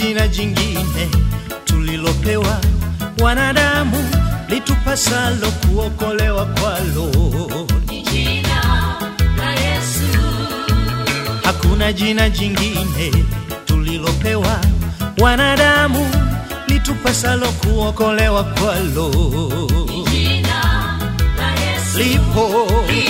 jina jingine tulilopewa wanadamu, litupasalo kuokolewa kwalo ni jina la Yesu. Hakuna jina jingine tulilopewa wanadamu, litupasalo kuokolewa kwalo Ni jina la Yesu. lipo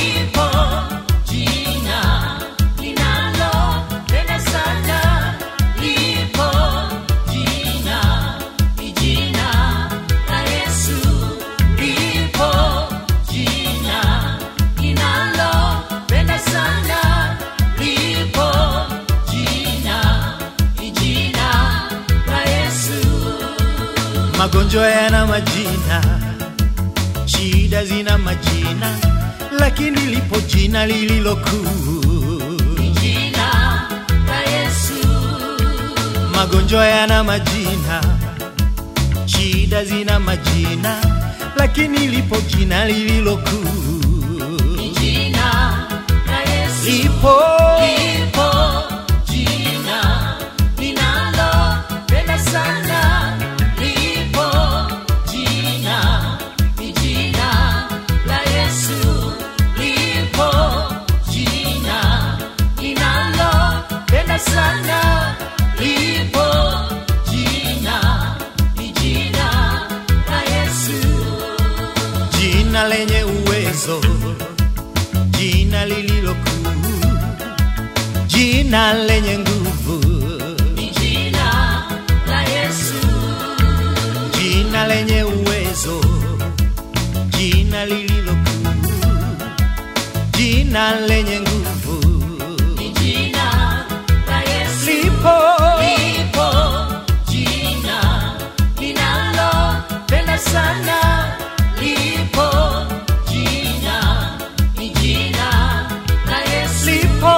jina linalopenda sana. Lipo jina, ni jina la Yesu. Lipo jina linalopenda sana. Lipo jina, ni jina la Yesu. Magonjwa yana majina, shida zina majina, lakini lipo jina lililo kuu. Ni jina la Yesu. Magonjwa yana majina, shida zina majina, lakini lipo jina lililo kuu. Ni jina la Yesu. Lipo jina linalopenda sana. Lipo jina, ni jina la Yesu. Lipo jina linalopenda sana. Lipo jina, ni jina la Yesu. jina lenye uwezo, jina lililo kuu, jina lenye nguvu, Ni jina la Yesu. jina lenye uwezo, jina lililo kuu, jina lenye nguvu. Ni jina la Yesu. Lipo jina linalopenda sana. Lipo jina, ni jina la Yesu. lipo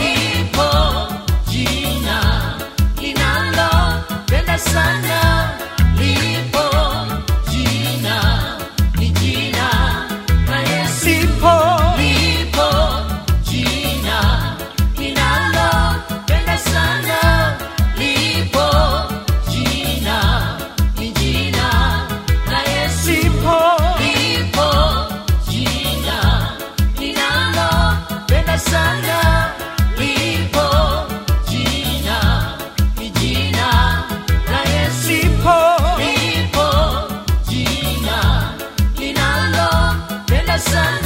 jina linalopenda sana. Lipo jina, ni jina la Yesu. lipo Lipo jina linalopenda sana. Lipo jina, ni jina la Yesu. lipo Lipo jina linalopenda sana. Lipo jina, ni jina la Yesu. lipo Lipo jina linalopenda sana.